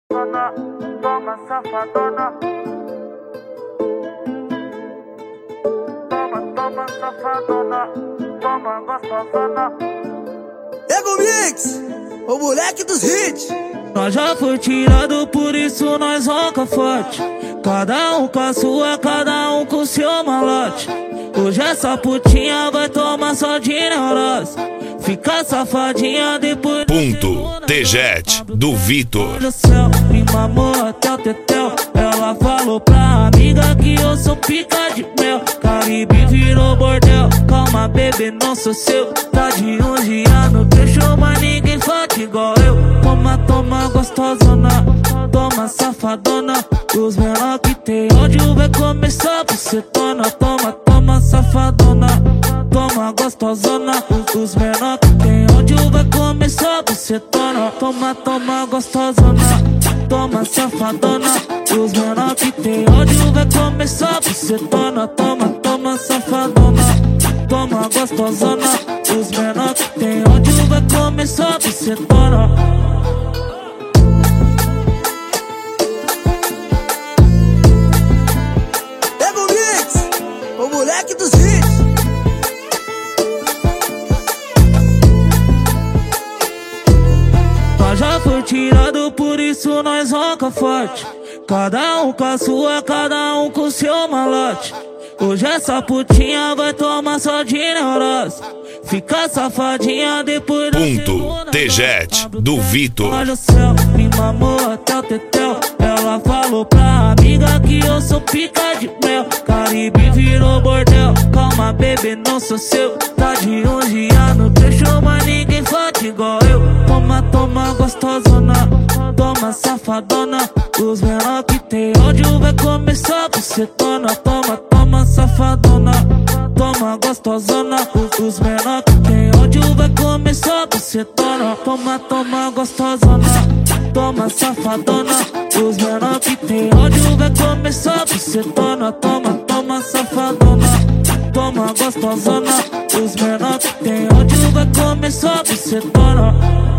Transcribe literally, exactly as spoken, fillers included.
Toma, toma safadona. Toma, toma safadona. Toma gostosona. Ego Mix, o moleque dos hits. Nós já foi tirado, por isso nós ronca forte. Cada um com a sua, cada um com seu malote. Hoje essa putinha vai tomar só de neurose. Fica safadinha depois. Ponto T-Jet do Vitor. Do céu, me mamou até o tetel. Ela falou pra amiga que eu sou pica de mel. Caribe virou bordel. Calma, bebê, não sou seu. Tá de onze anos, deixou, mas ninguém fode igual eu. Toma, toma, gostosona. Toma, safadona. Os menor que tem ódio vai começar por ser tona. Toma, toma, safadona. Toma, gostosona. Os menor que tem ódio vai começar por ser tona. Toma, toma, gostosona. Toma, safadona. Os menor que tem ódio vai começar por ser tona. Toma, toma, safadona. Toma, gostosona. Os menor que tem ódio vai começar por ser tona. Ego Mix, o moleque dos hits. Nós já foi tirado, por isso nós ronca forte. Cada um com a sua, cada um com seu malote. Hoje essa putinha vai tomar só de neurose. Fica safadinha depois. Ponto T-Jet do Vitor. Olha o céu, me mamou até o tetel. Ela falou pra amiga que eu sou pica de mel. Caribe virou bordel. Calma, bebê, não sou seu. Tá de onze anos, deixou, mas ninguém fode igual eu. Toma, toma, gostosona. Toma, safadona. Os menor que tem ódio vai começar por ser tona. Toma, toma, safadona. Toma, gostosona. Os menor que tem ódio vai começar por ser tona. Toma, toma, gostosona. Toma, safadona. Os menor que tem ódio vai começar por ser tona. Toma, toma, safadona. Toma, gostosona. Os menor que tem ódio vai começar por ser tona.